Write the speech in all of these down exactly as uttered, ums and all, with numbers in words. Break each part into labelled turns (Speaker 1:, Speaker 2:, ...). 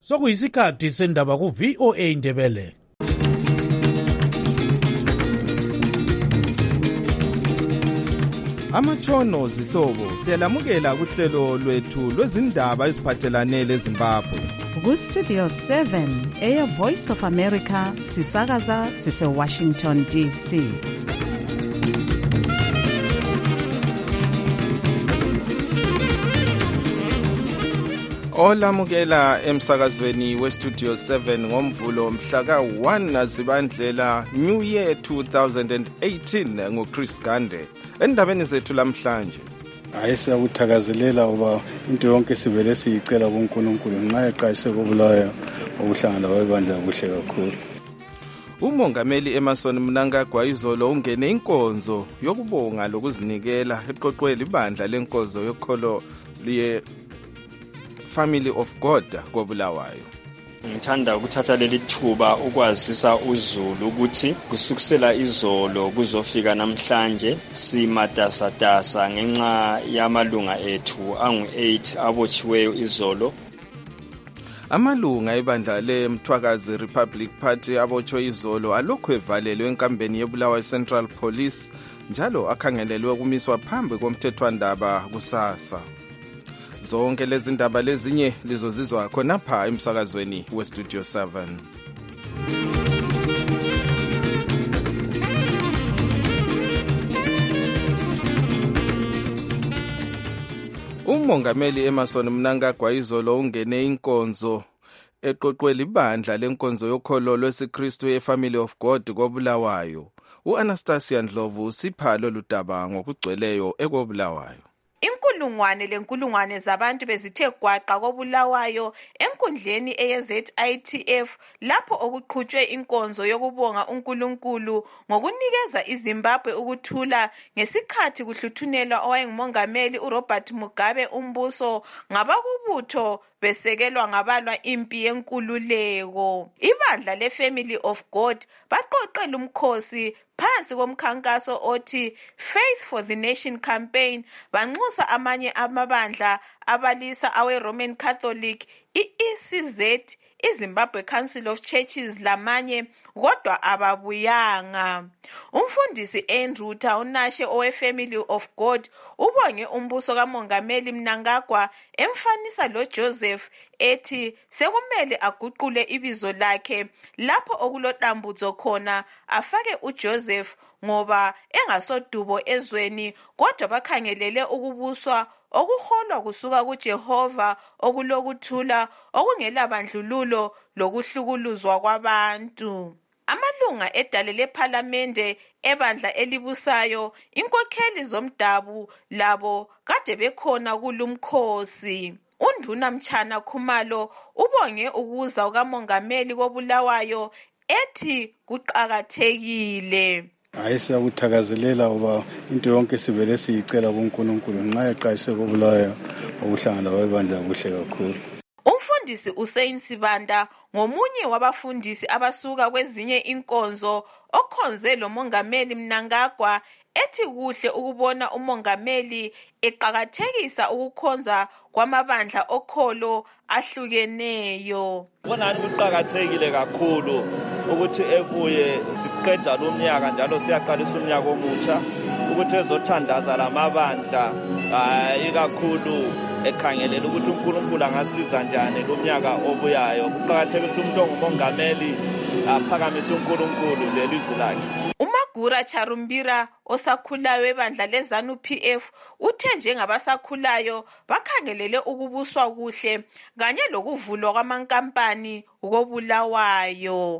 Speaker 1: Sokuyisikhathi sendaba ku V O A Ndebele.
Speaker 2: Amatshono zihlobo siyalamukela kuhlelo lwethu lwezindaba eziphathelane leZimbabwe.
Speaker 3: Ku Studio seven eya Voice of America sisakaza sise Washington D C.
Speaker 2: Olamukela emsakazweni we Studio seven ngomvulo mhla ka one Nazibandlela New Year two thousand eighteen ngoChris Gande. Endabeni zethu lamhlanje
Speaker 4: hayi siyakuthakazelela uba into yonke sivele siyicela kuNkulunkulu nxa eqayise kubulayo okuhlangana kwebandla kuhle kakhulu.
Speaker 2: Umongameli Emmerson Mnangagwa izolo ungene inkonzo yokubonga lokuzinikela eqoqweni ibandla lenkonzo yokholo liye Family of God koBulawayo.
Speaker 5: Ngithanda ukuthatha leli thuba ukwazisa uZulu ukuthi kusukisela izolo kuzofika namhlanje simatasatasa ngenxa yamalunga ethu angu eight abotshiweyo izolo.
Speaker 2: Amalunga ebandla leMthwakazi Republic Party abotshwe izolo alokhu evalelwe enkambeni yeBulawayo Central Police njalo akhangelelwe ukumiswa phambi komthethwandaba kusasa. Zonke lezi ndaba lezinye lizozizwa khonapha emsakazweni we Studio seven. Umongameli Emmerson Mnangagwa izolo ungene inkonzo eqoqweni ibandla lenkonzo yokholo lwesiKristu yeFamily of God koBulawayo. uAnastasia Ndlovu usiphalo ludaba ngokugcweleyo ekoBulawayo.
Speaker 6: Inkulungwane lenkulungwane zabantu bezithe gwaqa koBulawayo enkundleni eye-Z I T F lapho okuqhutshwe inkonzo yokubonga uNkulunkulu ngokunikeza iZimbabwe ukuthula ngesikhathi kuhluthunelwa owayengumongameli uRobert Mugabe umbuso ngabakubutho besekelwa ngabalwa impi yenkululeko. Ibandla leFamily of God baqoqela umkhosi phansi komkhankaso othi Faith for the Nation campaign banxusa amanye amabandla abalisa awe Roman Catholic, i-E C Z, iZimbabwe Council of Churches lamanye kodwa ababuyanga. Umfundisi Andrew Taunashe owe Family of God ubonge umbuso kaMongameli Mnangagwa emfanisa lo Joseph ethi sekumele aguqule ibizo lakhe lapho okulodambuzo khona afake uJoseph ngoba engasodubo ezweni kodwa bakhangelele ukubuswa okuholwa kusuka kuJehova okulokuthula okungela bandlululo lokuhlukuluzwa kwabantu. Amalunga edale lePhalamende ebandla elibusayo inkokheli zomdabu labo kade bekhona kulumkhosi. Unduna Mchana Khumalo ubonge ukuza ukamongameli koBulawayo ethi kuqakathekile.
Speaker 4: Hayi siyakuthakazelela uba into yonke sivele siyicela kuNkulunkulu nxa eqayise kubulayo okuhlangana kwebandla kuhle kakhulu.
Speaker 6: Umfundisi Usain Sibanda ngomunye wabafundisi abasuka kwezinye inkonzo okhonze lo mongameli Mnangagwa ethi kuhle ukubona umongameli eqakathekisa ukukhonza kwamabandla okholo ahlukeneyo.
Speaker 7: Bona kuqakathekile kakhulu ukuthi ebuye siqeda lo mnyaka njalo siyaqalisa umnyaka omutsha ukuthi ezothandaza lamabandla ikakhulu ekhangelela ukuthi uNkulunkulu angasiza njani lo mnyaka obuyayo. Kuqakathekile ukuthi umuntu ongumongameli aphakamise uNkulunkulu lelizwi lakhe.
Speaker 6: Umagura Charumbira osakhulayo ebandla leZanu P F uthe njengabasakhulayo bakhangelele ukubuswa kuhle kanye lokuvulwa kwamankampani koBulawayo.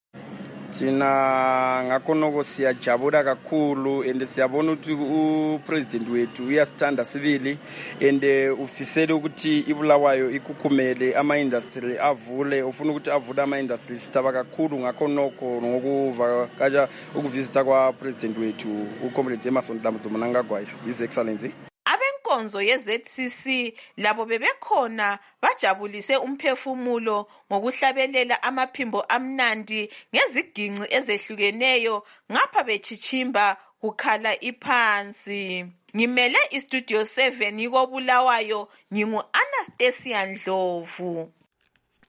Speaker 8: Thina ngakhonoko siyajabula kakhulu and siyabona ukuthi upresident wethu uyasithanda sibili and ufisela ukuthi iBulawayo ikukhumele ama-industry avule ufuna ukuthi avule ama-industry sithaba kakhulu ngakhonoko ngokuvakaja ukuvisita kwapresident wethu uComrade Emmerson Mnangagwa, His Excellency.
Speaker 6: Abenkonzo ye-Z C C labo bebekhona bajabulise umphefumulo ngokuhlabelela amaphimbo amnandi ngeziginci ezehlukeneyo ngapha bechichimba kukhala iphansi. Ngimele iStudio seven koBulawayo ngingu Anastasia Ndlovu.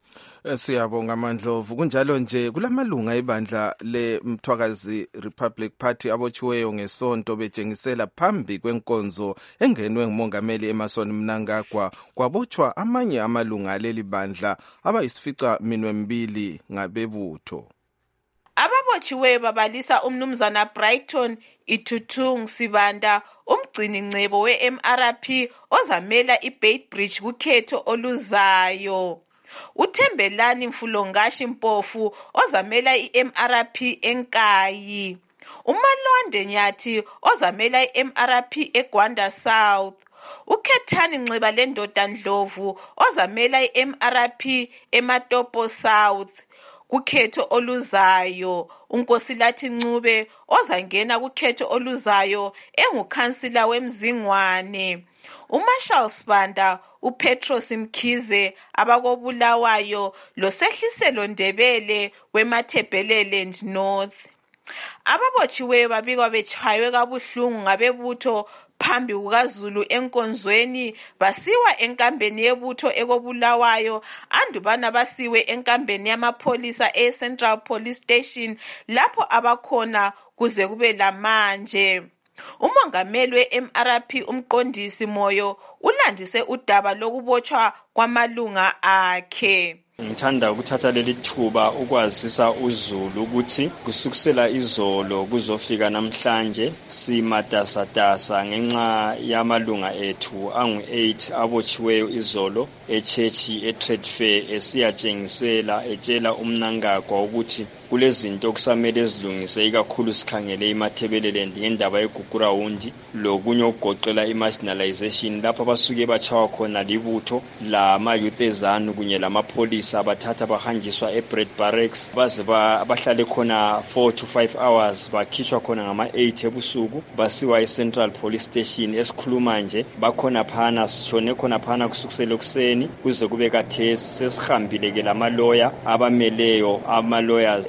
Speaker 2: Siyabonga Mandlovu. Kunjalo nje kulamalunga ebandla leMthwakazi Republic Party abotshiweyo ngesonto betshengisela phambi kwenkonzo engenwe ngumongameli Emmerson Mnangagwa kwabotshwa amanye amalunga leli bandla abayisifica minwe mbili ngabebutho.
Speaker 6: Ababotshiweyo babalisa umnumzana Brighton Itutung Sibanda, umgcini ncebo we-M R P ozamela iBeitbridge kukhetho oluzayo. uThembelani Mfulongashi Mpofu ozamela i-M R P eNkayi. uMalwande Nyathi ozamela i-M R P eGwanda South. uKhethani Nxiba lendoda Ndlovu ozamela i-M R P eMatopo South. Kukhetho oluzayo uNkosilathi Ncube ozangena kukhetho oluzayo engukhansila weMzingwane. uMarshall Sibanda, uPetros Mkhize abakobulawayo loSehliselo Ndebele weMathebeleland North. Ababotshiweyo babikwa betshaywe kabuhlungu ngabebutho phambi kukaZulu enkonzweni basiwa enkambeni yebutho ekobulawayo andubana basiwe enkambeni yamapholisa eCentral Police Station lapho abakhona kuze kube lamanje. Umongameli we-M R P umqondisi Moyo ulandise udaba lokubotshwa kwamalunga akhe.
Speaker 5: Ngithanda ukuthatha leli thuba ukwazisa uZulu ukuthi kusukisela izolo kuzofika namhlanje simatasatasa ngenxa yamalunga ethu angu eight abotshiweyo izolo echechi etrade fair esiyatshengisela etshela uMnangagwa ukuthi kulezinto okusamele ezilungise ikakhulu sikhangele iMathebeleland ngendaba yeGugurawundi lokunye okugoqela imarginalization lapho basuke bachawa khona libutho lama youth ezanu kunye lamapholisa abathatha bahanjiswa eBread Barracks baze bahlale khona four to five hours bakhishwa khona ngama eight ebusuku basiwa eCentral Police Station esikhuluma nje bakhona phana sishone khona phana kusukisela kuseni kuze kube kathesi sesihambile ke lamaloya abameleyo ama-lawyers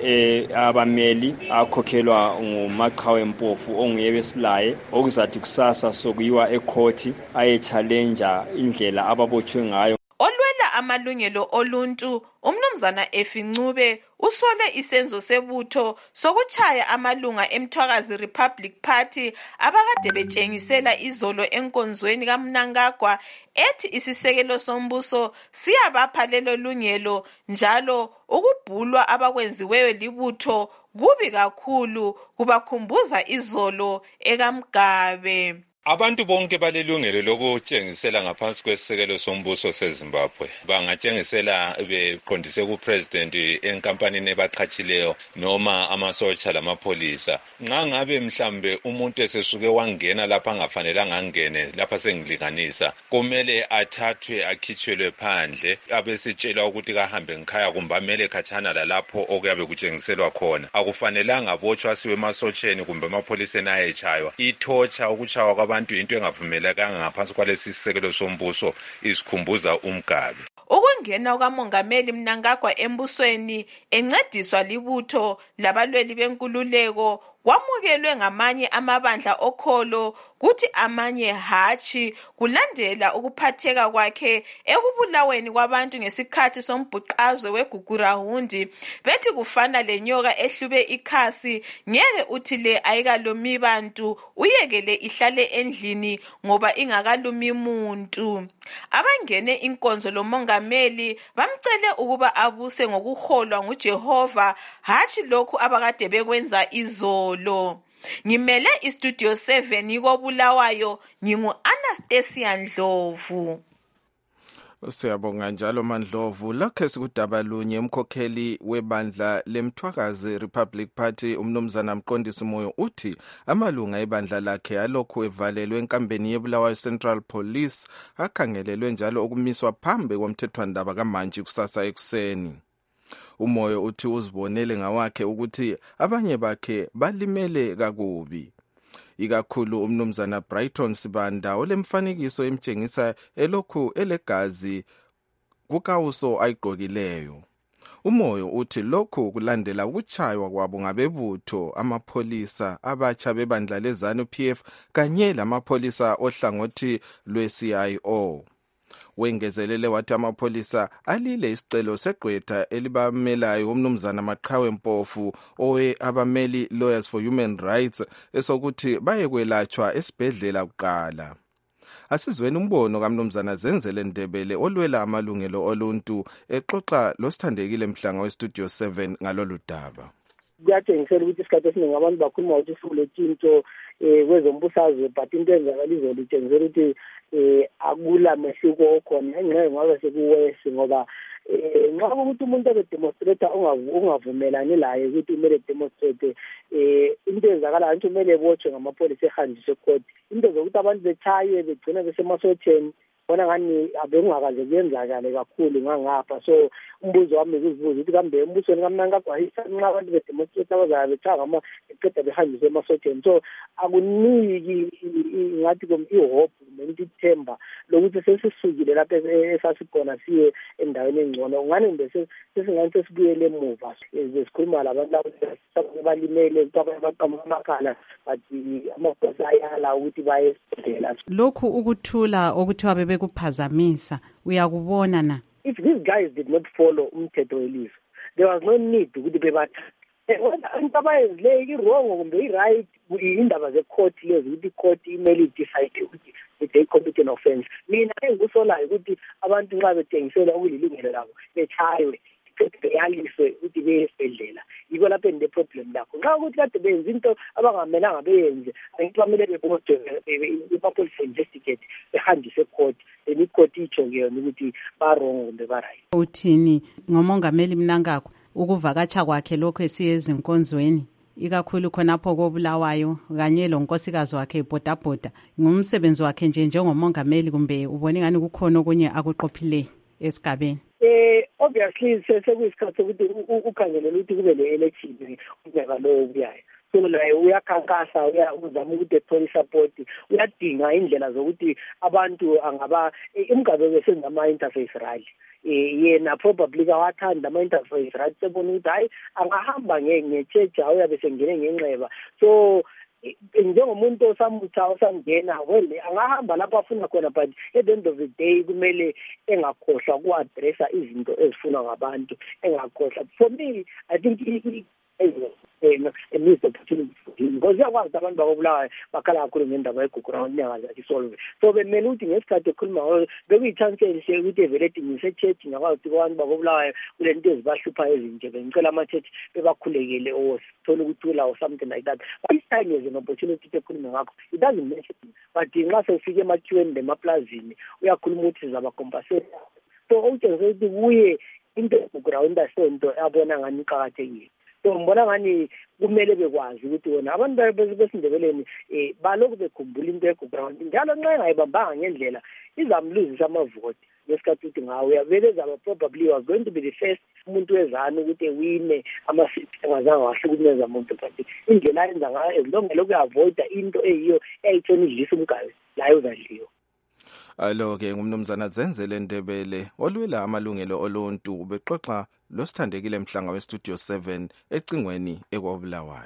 Speaker 5: abameli akhokhelwa nguMaqhawe Mpofu onguye besilaye okuzathi kusasa sokuyiwa ecourt aye challenger indlela ababotshwe ngayo.
Speaker 6: Olwela amalungelo oluntu umnumzana Efincube usole isenzo sebutho sokuchaya amalunga eMthwakazi Republic Party abakade betshengisela izolo enkonzweni kaMnangagwa ethi isisekelo sombuso siyabapha lelo lungelo njalo ukubhulwa abakwenziweyo libutho kubi kakhulu kubakhumbuza izolo ekamgabe.
Speaker 9: Abantu bonke balelungelo lokutshengisela ngaphansi kwesisekelo sombuso seZimbabwe bangatshengisela beqondise kupresident enkampanini ebaqhatshileyo noma amasotsha lamapholisa. Nxa ngabe mhlambe umuntu esesuke wangena lapha angafanelanga angene lapha sengilinganisa kumele athathwe akhitshelwe phandle abesitshelwa ukuthi kahambe ngikhaya kumbe amele khatshana lalapho okuyabe kutshengiselwa khona. Akufanelanga abotshwa siwe emasotsheni kumbe emapholiseni ayetshaywa. Ithotsha ukuchaywa abantu into engavumelekanga ngaphansi kwalesi sisekelo sombuso isikhumbuza umgabe.
Speaker 6: Ukungena kwamongameli Mnangagwa embusweni encediswa libutho labalweli benkululeko kwamukelwe ngamanye amabandla okholo kuthi amanye hachi kulandela ukuphatheka kwakhe ekubulaweni kwabantu ngesikhathi sombhuqazwe weGugurawundi bethi kufana lenyoka ehlube ikhasi ngeke uthi le ayikalumi bantu uyekele ihlale endlini ngoba ingakalumi muntu. Abangene inkonzo lomongameli bamcele ukuba abuse ngokuholwa nguJehova hachi lokhu abakade bekwenza izolo. Ngimele iStudio seven ikobulawayo ngingu Anastasia Ndlovu.
Speaker 2: Siyabonga njalo Mandlovu. Lokho sikudaba lunye umkhokheli webandla leMthwakazi Republic Party umnumzana Mqondisi Moyo uthi amalunga ebandla lakhe alokhu evalelwe enkambeni yeBulawayo Central Police akhangelelwe njalo ukumiswa phambi komthethwandaba kaManji kusasa ekuseni. Umoyo uthi uzibonele ngawakhe ukuthi abanye bakhe balimele kakubi. Ikakhulu umnumzana Brighton Sibanda olemfanekiso emtshengisa elokhu elegazi kukawuso ayigqokileyo. Umoyo uthi lokhu kulandela ukuchaywa kwabo ngabebutho amapholisa abatsha bebandla leZANU P F kanye lamapholisa ohlangothi lwe-C I O. Wengezelele wathi amapholisa alile isicelo segqwetha elibamelayo umnumzana Maqhawe Mpofu owe abameli Lawyers for Human Rights esokuthi bayekwelatshwa esibhedlela kuqala. Asizweni umbono kaMnumzana Zenzele Ndebele olwela amalungelo oluntu exoxa losithandekile Mhlanga weStudio seven ngalolu daba.
Speaker 10: Kuyatshengisela ukuthi isikhathi esiningi abantu bakhuluma ukuthi sifulethinto eh kwezombusazwe but into enzakalizo litshengisela ukuthi eh akula mehluko okhona engeke ngabe sekuwese ngoba eh nxa ukuthi umuntu edemonstrate ungavumelani laye ukuthi umele demonstrate eh into ezakalayo ukuthi umele ebotshwe ngamapholisa ehanjiswe court into zokuthi abantu bechaye begcina besemasotheni bona ngani abengakaze kuyenzakale kakhulu ngangapha. So umbuzo wami ukuzibuza ukuthi kambe umbusweni kaMnangagwa ayisa nxa abantu bedemonstrate abazabe bechaga ama eqeda behanjiswe emasotheni. So akuniki ngathi kom ihope nento ithemba lokuthi sesisukile lapha esasikhona siye endaweni engcono ngani bese sesingani sesibuyele emuva esikhuluma labantu abalimele abaqhamuka amakhala bathi amaphoyisa ayala ukuthi baye esibhedlela.
Speaker 3: Lokhu ukuthula okuthiwa bebekuphazamisa uyakubona na?
Speaker 10: If these guys did not follow umthetho welizwe, there was no need ukuthi bebatha. Into abayenzile i-wrong kumbe i-right indaba ze-court lezi ukuthi i-court imele i-decide ukuthi they commit an offense. Mina engusolayo ukuthi abantu nxa bethengisela ukulilungelo labo bechaywe beyaliswe ukuthi beye esibhedlela. Yiko lapho ende problem lakho. Nxa ukuthi kade benza into abangamelanga beyenze angithi bamele bebotshwe bepholisa investigate behanjiswe court then i-court itsho-ke yona ukuthi ba-wrong kumbe ba-right.
Speaker 3: Uthini ngomongameli Mnangagwa ukuvakatsha kwakhe lokho esiye ezinkonzweni ikakhulu khonapho koBulawayo kanye lo nkosikazi wakhe ibhodabhoda ngumsebenzi wakhe nje njengomongameli kumbe ubone ngani kukhona okunye akuqophileyo esigabeni?
Speaker 10: Eh obviously sekuyisikhathi ukuthi ukhangelele ukuthi kube le-election unyaka lo ubuyayo. So naye uyakhankasa uyazama ukuthi ethole support uyadinga indlela zokuthi abantu angaba imigaba besenza ama-interface rally yena probably kawathanda ama-interface rally sebona ukuthi hayi angahamba nge-church uyabe sengene ngenxeba. So njengomuntu osamutha osangena well angahamba lapho afuna khona but at the end of the day kumele engakhohlwa ku-addressa izinto ezifunwa ngabantu engakhohlwa. For me I think a missed opportunity for him because uyakwazi abantu bakobulawayo bakhala kakhulu ngendaba yeGugurawuni inyanga zakhe isolwe. So bemele ukuthi ngesikhathi ekhuluma bekuyichansi enhle ukuthi evele edingise e-church ngakwazi ukuthi abantu bakobulawayo kule nto ezibahluphayo ezinje bengicela ama-church bebakhulekele or sithole ukuthula or something like that. But this time is an opportunity to ekhulume ngakho. It doesn't mention but nxa sewufike emakhiweni lemaplazini uyakhuluma ukuthi sizabacompensate. So utshengise ukuthi kuye into yeGugurawuni asonto abona ngani iqakathekile. So mbona ngani kumele bekwazi ukuthi wona abantu besindebeleni eh balokhu bekhumbula into yeGugurawuni njalo nxa engayibambanga ngendlela izamluzisa amavoti ngesikhathi ukuthi ngawe uyavele zaba probably was going to be the first umuntu wezana ukuthi ewine ama-seats engazange wahlukumeza umuntu but indlela ayenza ngayo ezilongela ukuavoida into eyiyo eyayithona idlisa umgayo layo uzadliwa.
Speaker 2: Alo-ke ngumnumzana Zenzele Ndebele olwela amalungelo oluntu ubexoxa losithandekile Mhlanga weStudio seven ecingweni ekwaBulawayo.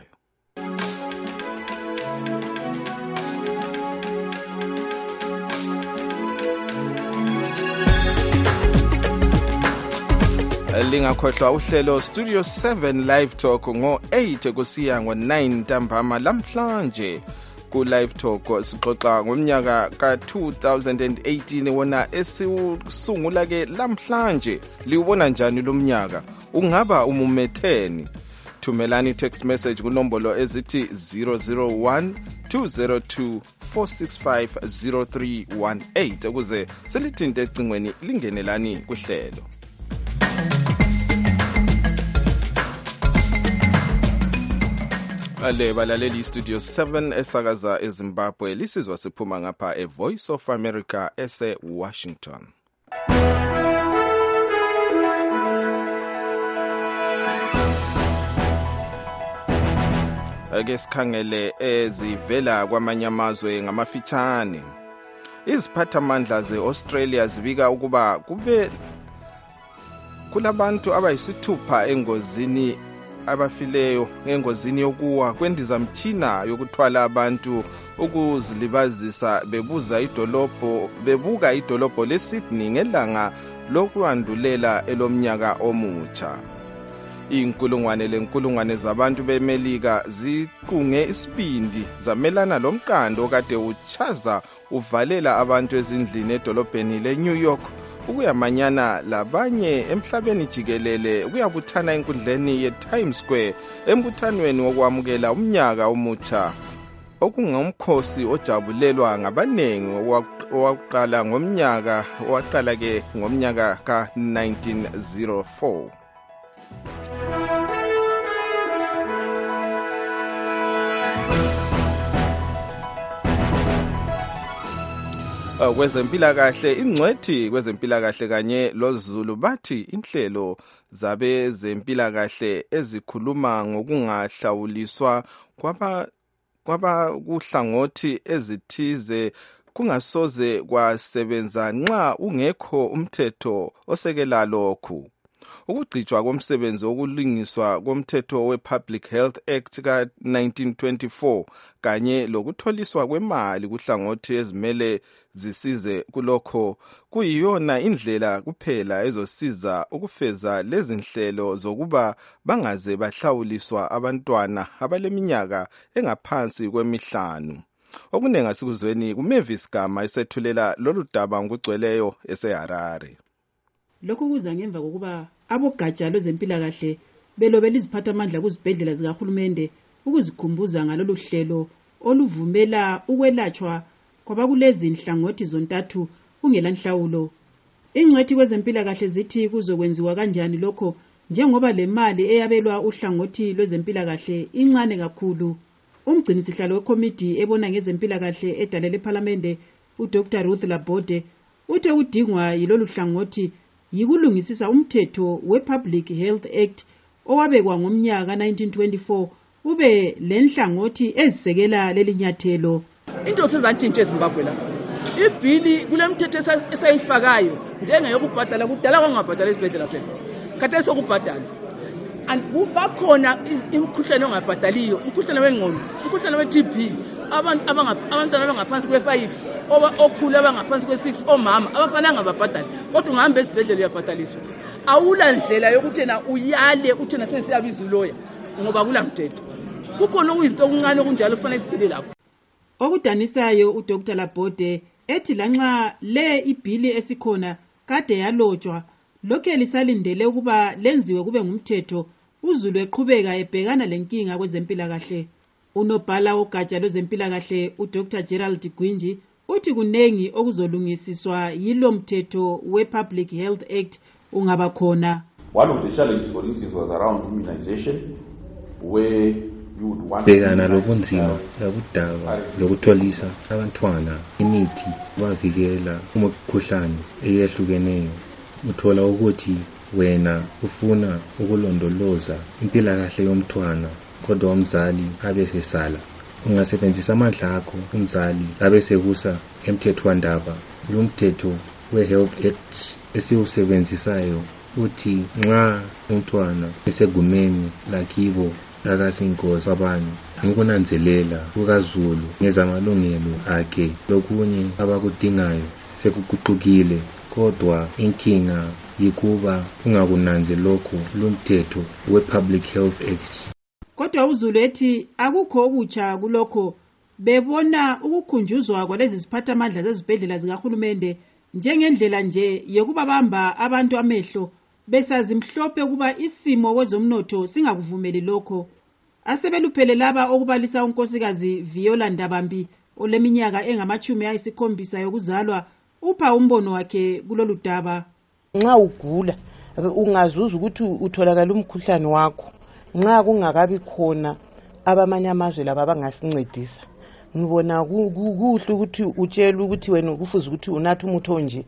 Speaker 2: Lingakhohlwa uhlelo Studio seven Live Talk ngo eight kusiya ngo nine ntambama lamhlanje. Ku Live Talk sixoxa ngomnyaka ka two thousand eighteen wona esiwusungula ke lamhlanje. Liwubona njani lo mnyaka? Ungaba umumetheni? Thumelani text message kunombolo ezithi zero zero one two zero two four six five zero three one eight ukuze selithinte ecingweni lingenelani kuhlelo. Ale balaleli Studio seven esakaza eZimbabwe lisizwa siphuma ngapha e Voice of America ese Washington. Ake sikhangele ezivela kwamanye amazwe ngamafitshane. Iziphathamandla ze-Australia zibika ukuba kube kulabantu abayisithupha engozini abafileyo engozini yokuwa kwendizamtshina yokuthwala abantu ukuzilibazisa bebuza idolobho bebuka idolobho leSydney ngelanga lokwandulela elomnyaka omutsha. Inkulungwane lenkulungwane zabantu beMelika ziqunge isibindi zamelana lomqando okade uchaza uvalela abantu ezindlini edolobheni leNew York ukuyamanyana labanye emhlabeni jikelele ukuyabuthana enkundleni yeTimes Square embuthanweni wokwamukela umnyaka omutsha okungumkhosi ojabulelwa ngabanengi owaqala ngomnyaka owaqala ke ngomnyaka ka nineteen oh four. Kwezempilakahle ingcwethi kwezempilakahle kanye loZulu bathi inhlelo zabezempilakahle ezikhuluma ngokungahlawuliswa kwaba kwaba kuhlangothi ezithize kungasoze kwasebenza nxa ungekho umthetho osekela lokhu. Ukugcijwa komsebenzi wokulungiswa komthetho we-Public Health Act ka nineteen twenty-four kanye lokutholiswa kwemali kuhlangothi ezimele zisize kulokho kuyiyona indlela kuphela ezosiza ukufeza lezi nhlelo zokuba bangaze bahlawuliswa abantwana abaleminyaka engaphansi kwemihlanu. Okunenga sikuzweni kuMavis Gama esethulela lolu daba ngokugcweleyo eseHarare.
Speaker 11: Lokhu kuza ngemva kokuba abogatsha lwezempilakahle belobela iziphathamandla kuzibhedlela zikahulumende ukuzikhumbuza ngalolu hlelo oluvumela ukwelatshwa kwabakulezi nhlangothi zontathu kungela nhlawulo. Ingcwethi kwezempilakahle zithi kuzokwenziwa kanjani lokho njengoba le mali eyabelwa uhlangothi lwezempilakahle incane kakhulu. Umgcinisihlalo wekomiti ebona ngezempilakahle edale lePhalamende uDr Ruth Labode uthe udingwa yilolu hlangothi yikulungisisa umthetho we-Public Health Act owabekwa ngomnyaka nineteen twenty-four ube lenhlangothi ezisekela lelinyathelo.
Speaker 12: Into sezatshintshe eZimbabwe la. Ibhili kulemthetho esayifakayo njengeyokubhadala kudala kwangabhadala esibhedlela phela. Khathesi sokubhadala. Kubakhona imikhuhlane ongabhadaliyo, umkhuhlane wengqondo, umkhuhlane we-T B, abantu abantwana abangaphansi kwe-five, oba okhulu abangaphansi kwe-six, omama abafananga babhadale. Kodwa ungahamba esibhedlela uyabhadaliswa. Awula ndlela yokuthi na uyale uthi na sensiyabiza uloya ngoba kula mthetho. Kukhona okuyizinto okuncane okunjalo kufanele sidile lapho.
Speaker 11: Okudanisayo uDr Labode ethi lanxa le ibhili esikhona kade yalotshwa lokho lisalindele ukuba lenziwe kube ngumthetho uZulu eqhubeka ebhekana lenkinga kwezempilakahle. Unobhala wogatsha lwezempilakahle uDr Gerald Gwinji uthi kunengi okuzolungisiswa yilo mthetho we-Public Health Act ungaba khona.
Speaker 13: One of the challenges for instance was around immunization where
Speaker 14: bhekana lobunzima labudaba lokutholisa abantwana imithi bavikela umkhuhlane eyehlukeneyo. Uthola ukuthi wena ufuna ukulondoloza impilakahle yomntwana kodwa umzali abesesala. Ungasebenzisa amandla akho umzali abesekusa emthethwandaba. Lo mthetho we-Health Act esiwusebenzisayo uthi nxa umntwana esegumeni lakibo akasingozi abantu ngokunanzelela kukaZulu ngezamalungelo akhe lokunye abakudingayo sekuguqukile, kodwa inkinga yikuba ungakunanze lokho lumthetho we-Public Health Act.
Speaker 11: Kodwa uZulu ethi akukho okutsha kulokho, bebona ukukhunjuzwa kwalezi ziphathamandla zezibhedlela zikahulumende njengendlela nje yokubabamba abantu amehlo besazi mhlophe kuba isimo kwezomnotho singakuvumeli lokho. Asebeluphele laba okubalisa unkosikazi Viola Ndabambi oleminyaka engamachumi ayisikhombisa yokuzalwa upha umbono wakhe kulolu daba.
Speaker 15: Nxa ugula ungazuza ukuthi utholakala umkhuhlane wakho nxa kungakabi khona abamanye amazwe laba bangasincedisa. Ngibona kuhle ukuthi utshela ukuthi wena kufuze ukuthi unathe umuthi onje.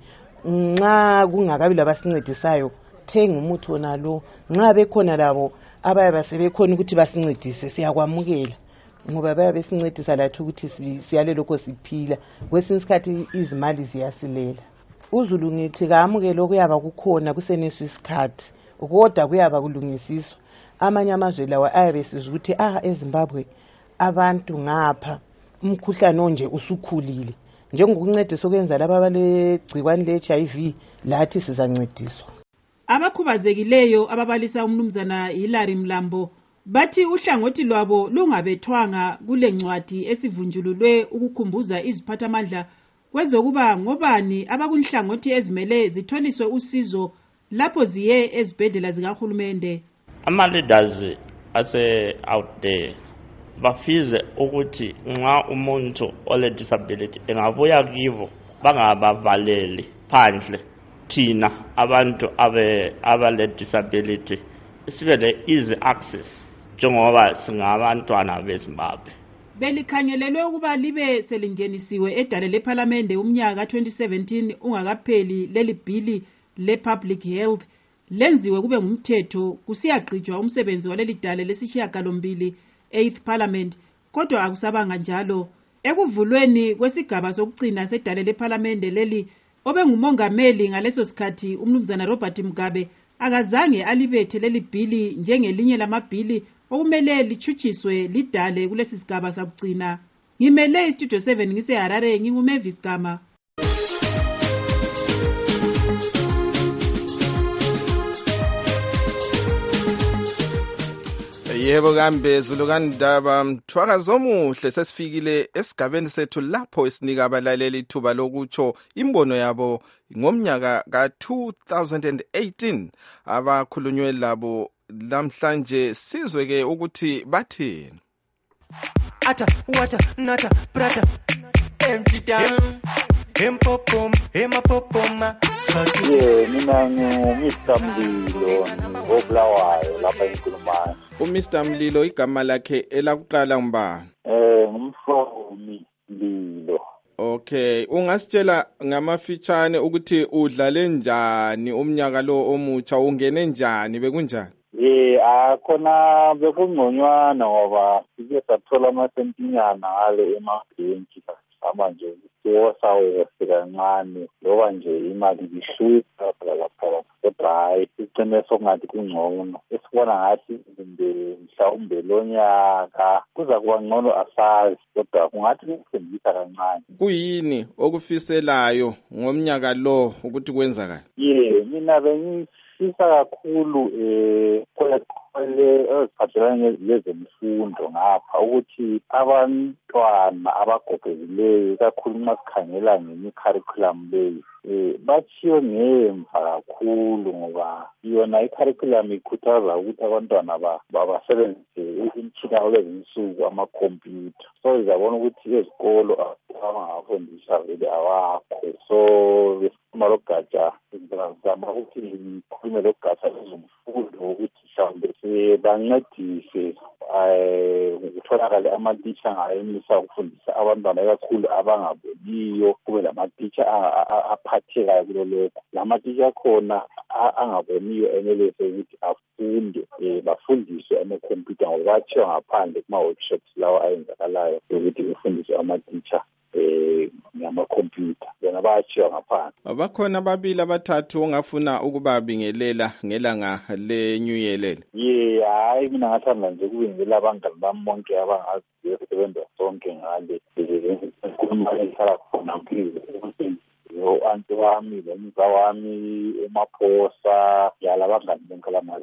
Speaker 15: Nxa kungakabi labasincedisayo thenga umuthi onalo. Nxa bekhona labo abaye sebekhona ukuthi basincedise siyakwamukela ngoba baye besincedisa lathi ukuthi siyale lokho siphila. Kwesinye isikhathi izimali ziyasilela. uZulu ngithi kamukele okuyaba kukhona kuseneso isikhathi kodwa kuyaba kulungisiswa. amanye amazwe lawa ayabe sizwa ukuthi ah eZimbabwe abantu ngapha umkhuhlane onje usukhulile. Njengokuncedisa ukwenza laba abalegcikwane le-H I V lathi sizancediswa.
Speaker 11: Abakhubazekileyo ababalisa umnumzana Hilary Mlambo bathi uhlangothi lwabo lungabethwanga kule ncwadi esivunjululwe ukukhumbuza iziphathamandla kwezokuba ngobani abakunhlangothi ezimele zitholiswe usizo lapho ziye ezibhedlela zikahulumende.
Speaker 16: Ama-leaders ase out there bafize ukuthi nxa umuntu ole disability engabuya kibo bangabavaleli phandle thina abantu abe abale disability sibe le easy access njengoba singabantwana beZimbabwe.
Speaker 11: Belikhangelelwe ukuba libe selingenisiwe edale leParliament umnyaka twenty seventeen ungakapheli leli bhili le-public health lenziwe kube ngumthetho kusiyagqitshwa umsebenzi waleli dale lesishiyagalombili eighth Parliament, kodwa akusabanga njalo. Ekuvulweni kwesigaba sokugcina sedale leParliament leli obengumongameli ngaleso sikhathi umnumzana Robert Mugabe akazange alibethe leli bhili njengelinye lamabhili okumele lichuchiswe lidale kulesi sigaba sakugcina. Ngimele istudio seven ngise Harare, nginguMavis Gama.
Speaker 2: Yebo kambeZulu kaNdaba, mthwakazo omuhle sesifikile esigabeni sethu lapho esinika abalaleli ithuba lokutsho imbono yabo ngomnyaka ka two thousand eighteen abakhulunywe labo namhlanje. Sizwe ke ukuthi bathini.
Speaker 17: Ata wata nata prata empty down empopom emapopoma sathi.
Speaker 18: Yeah, mina ngu-Mister Mlilo ngobulawayo lapha eNkulumane.
Speaker 2: uMister Mlilo igama lakhe elakuqala ngubani?
Speaker 18: Eh ngumfomi Mlilo.
Speaker 2: Okay, ungasitshela ngamafitshane ukuthi udlale njani umnyaka lo omutsha, ungene njani, bekunjani?
Speaker 18: Eh akhona bekungconywana ngoba sike sathola amasentinyana ngale emabhenki manje siwosawe kancane loba nje imali ihlupha lapha kodwa hayi sigcine sokungathi kungcono. Esibona ngathi nje mhlawumbe lonyaka kuza kuba ngcono asazi kodwa kungathi kusembisa kancane.
Speaker 2: Kuyini okufiselayo ngomnyaka lo ukuthi kwenzakala?
Speaker 18: Yeah, mina bengifisa kakhulu eh kwele eziphathelane lezemfundo ngapha ukuthi abantwana abagogekileyo kakhulu nxa sikhangela ngemi-curriculum leyi eh bathiyo ngemva kakhulu ngoba yona i-curriculum ikhuthaza ukuthi abantwana basebenzise imitshina kulezinsuku amakhompyutha. So izabona ukuthi ezikolo abangafundisa vele awakho. So besifuna logatsha sizama ukuthi ikhulume logatsha lezemfundo ukuthi mhlawumbe bancedise kutholakale amatitsha angayemisa ukufundisa abantwana kakhulu abangaboniyo, kube lamatitsha aphathekayo kulo lokho. Lamatitsha akhona angaboniyo enelise ukuthi afunde bafundiswe amakhompyutha ngoba bathiwa ngaphandle kuma-workshops lawa ayenzakalayo ukuthi kufundiswe amatitsha eh ngamakhompyutha bona bayachiwa ngaphandle.
Speaker 2: Bakhona ababili abathathu ongafuna ukubabingelela ngelanga le New Year leli?
Speaker 18: Ye hayi mina ngathanda nje ukubingelela abangani bami bonke abangaziyo sebenza sonke ngale ukukhuluma ehlala khona mphile ukuthi yo anti wami lomza wami uMaphosa yala abangani bonke lamazi.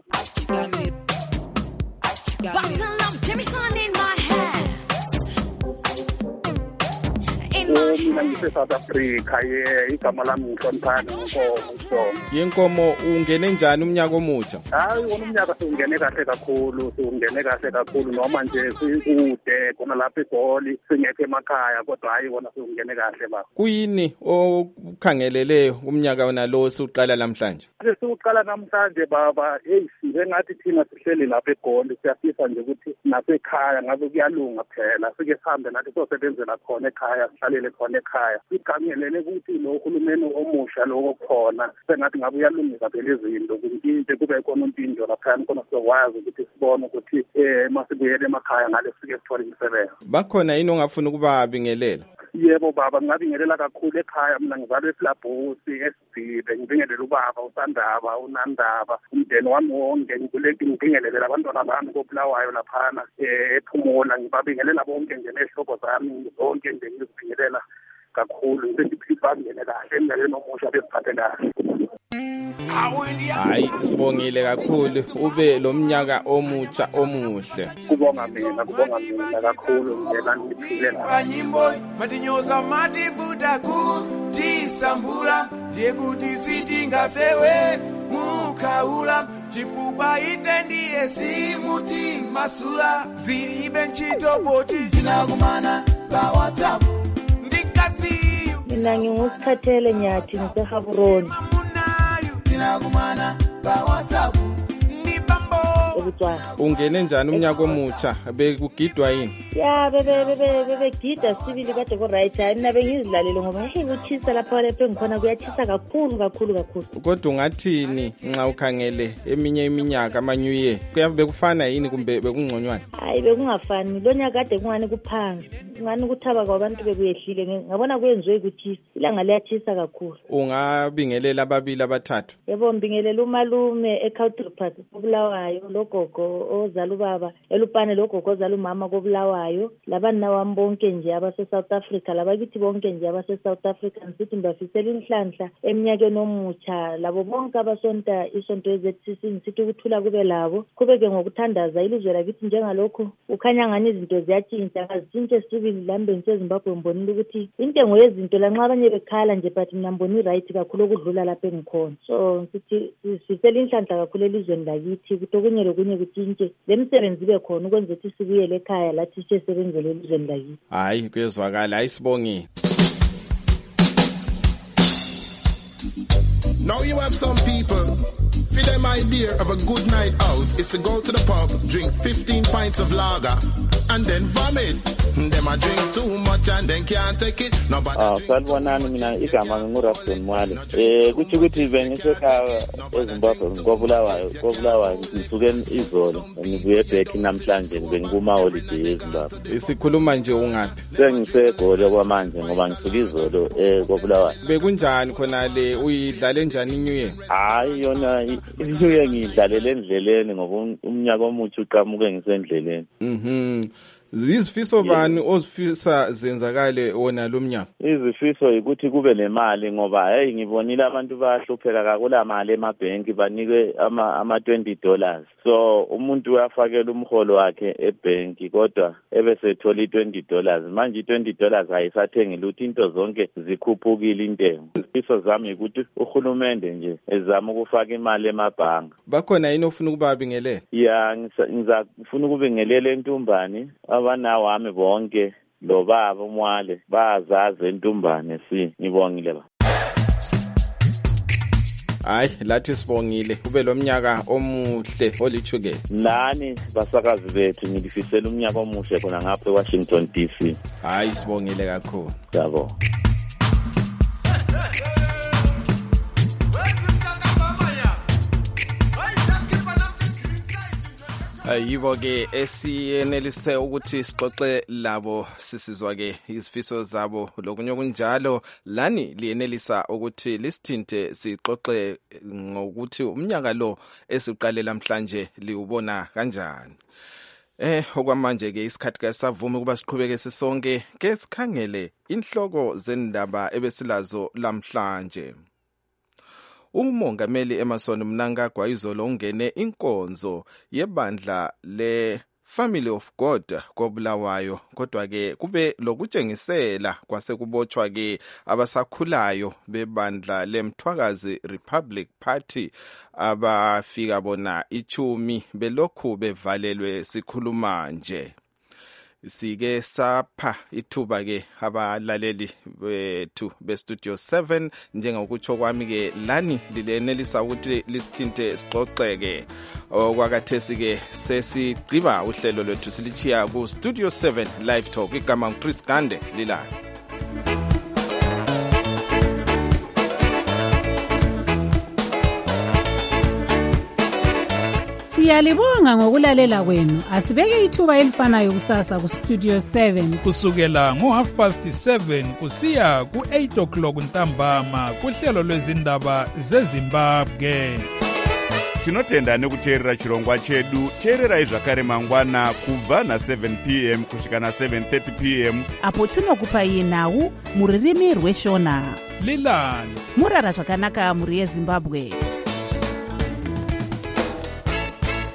Speaker 19: Mina ngise-South Africa ye igama lami ngihloniphani ngoNkomo.
Speaker 2: Yenkomo ungene njani umnyaka omutsha?
Speaker 19: Hayi wona umnyaka siungene kahle kakhulu, siungene kahle kakhulu noma nje sikude khona lapha eGoli singekho emakhaya kodwa hayi wona siungene kahle baba.
Speaker 2: Kuyini okukhangelele umnyaka wona lo siuqala namhlanje?
Speaker 19: Siuqala namhlanje baba, hey sibe ngathi thina sihleli lapha eGoli siyafisa nje ukuthi nasekhaya ngabe kuyalunga phela sike sihambe nathi sosebenzela khona ekhaya sihlale khona ekhaya. Sigangelele ukuthi lo uhulumeni omusha lo khona sengathi ngabe uyalungisa phela izinto ukuthi kube khona umpinjo lapha khona sizokwazi ukuthi sibone ukuthi eh masibuyele emakhaya ngale sike sithola imisebenzi.
Speaker 2: Bakhona yini ongafuna ukuba bingelela?
Speaker 19: yebo baba ngingabingelela kakhulu ekhaya mina ngizalwe eFlabosi eSidibe ngibingelela ubaba uSandaba uNandaba umndeni wami wonke ngibuleki ngibingelele abantwana bami koBulawayo laphana ePhumula ngibabingelela bonke nje nehlobo zami zonke nje ngizibingelela kakhulu ngisendiphila ngene kahle emnyakeni omusha besiphathe kahle.
Speaker 2: Hayi sibongile kakhulu ube lo mnyaka omutsha omuhle.
Speaker 19: Kubonga mina kubonga mina kakhulu ngena ngiphile la.
Speaker 17: Nyimbo matinyoza mati buda kuti sambula je kuti sitinga fewe mukaula chifuba itendi esimuti masula ziri benchito boti jinakumana ba WhatsApp ndikasi
Speaker 20: mina ngingusithathele nyathi ngisehaburoni
Speaker 17: kumana ba WhatsApp nibambo
Speaker 2: ungene njani umnyaka omutsha bekugidwa yini?
Speaker 20: Ya bebe bebe bebe gida sibili kade ko right hayi nabe ngizilalele ngoba hey kuthisa lapha lapha ngikhona kuyathisa kakhulu kakhulu kakhulu.
Speaker 2: Kodwa ungathini nxa ukhangele eminye iminyaka ama new year kuyabe bekufana yini kumbe bekungconywana?
Speaker 20: Hayi bekungafani lo nyaka kade kungani kuphansi ngani ukuthaba kwabantu bekuyehlile ngabona kuyenziwe ukuthi ilanga liyathisa kakhulu.
Speaker 2: Ungabingelela ababili abathathu?
Speaker 20: Yebo ngibingelela umalume eCountry Park koBulawayo logogo ozala ubaba elupane logogo ozala umama koBulawayo labana wami bonke nje abase South Africa labakithi bonke nje abase South Africa ngithi ngibafisela inhlanhla eminyakeni omutsha labo bonke abasonta isonto E Z C C ngithi ukuthula kube labo kubeke ngokuthandaza ilizwe lakithi njengalokho ukhanya ngani izinto ziyatshintsha akazintshe sibili lambe nseZimbabwe mbonile ukuthi intengo yezinto lanxa abanye bekhala nje but mina mboni right kakhulu okudlula lapha engikhona so ngithi sifisela inhlanhla kakhulu elizweni lakithi ukuthi okunye lokunye kutshintshe lemsebenzi ibe khona ukwenza ukuthi sibuyele ekhaya lathi sisebenzele elizweni lakithi.
Speaker 2: Hayi kuyezwakala ayisibongile.
Speaker 21: Now you have some people, for them idea of a good night out is to go to the pub, drink fifteen pints of lager, and then vomit. Them a drink too much and then can't take it. Nobody
Speaker 22: ah, salibonani mina igama nginguraston Mwale. Eh kuthi ukuthi bengisekhaya eZimbabwe ngobulawayo, ngobulawayo ngisuke izolo ngibuye back namhlanje bengikuma holiday eZimbabwe.
Speaker 2: Isikhuluma nje ungaphi?
Speaker 22: Sengisegole kwamanje ngoba ngisuke izolo eh kobulawayo.
Speaker 2: Bekunjani khona le uyidlale njani New Year?
Speaker 22: Hayi yona New Year ngidlalele endleleni ngoba umnyaka omutsha uqhamuke ngisendleleni.
Speaker 2: Mhm. Izifiso bani ozifisa zenzakale wona lo mnyaka?
Speaker 22: Izifiso ukuthi kube nemali ngoba hey ngibonile abantu bayahlupheka kakula mali emabhenki banikwe ama ama twenty dollars. So umuntu uyafakela umholo wakhe ebhenki kodwa ebese thola i twenty dollars. Manje i twenty dollars ayisathengi lutho into zonke zikhuphukile intengo. Izifiso zami ukuthi uhulumende nje ezama ukufaka imali emabhanga.
Speaker 2: Bakhona yini ofuna ukubabingelela?
Speaker 22: Ya ngizafuna ukubingelela entumbani abana wami bonke lo baba uMwale bazazi entumbane si ngibongile ba.
Speaker 2: Hayi lathi sibongile kube lo mnyaka omuhle olithukela.
Speaker 22: Nani basakazi bethu ngilifisela umnyaka omuhle khona ngapha eWashington D C.
Speaker 2: Hayi sibongile kakhulu.
Speaker 22: Yabo.
Speaker 2: Yibo ke esiyenelise ukuthi sixoxe labo sisizwa ke izifiso zabo lokunye kunjalo lani liyenelisa ukuthi lisithinte sixoxe ngokuthi umnyaka lo esiqalela namhlanje liubona kanjani. Eh okwamanje ke isikhathi ke savuma ukuba siqhubeke sisonke ke sikhangele inhloko zendaba ebesilazo namhlanje. Umongameli Emmerson Mnangagwa izolo ungene inkonzo yebandla le Family of God koBulawayo kodwa ke kube lokutshengisela kwase kubotshwa ke abasakhulayo bebandla leMthwakazi Republic Party abafika bona ichumi belokhu bevalelwe sikhuluma nje. Sike sapha ithuba ke abalaleli bethu be Studio seven njengokutsho kwami ke lani lilenelisa ukuthi lisithinte sixoxeke okwakathesi ke sesigqiba uhlelo lwethu silichiya ku Studio seven Live Talk igama uChris Gande lilana.
Speaker 1: Siyalibonga ngokulalela kwenu. Asibeke ithuba elifanayo kusasa ku Studio seven
Speaker 4: kusukela ngo half past seven kusiya ku eight o'clock ntambama kuhlelo lwezindaba zeZimbabwe.
Speaker 23: Tinotenda nekuteerera chirongwa chedu. Teererai zvakare mangwana kubva na seven p m kusvika na seven thirty p m
Speaker 24: apo tinokupai nhau muririmi rweshona.
Speaker 4: Lilani
Speaker 24: murara zvakanaka muri yeZimbabwe.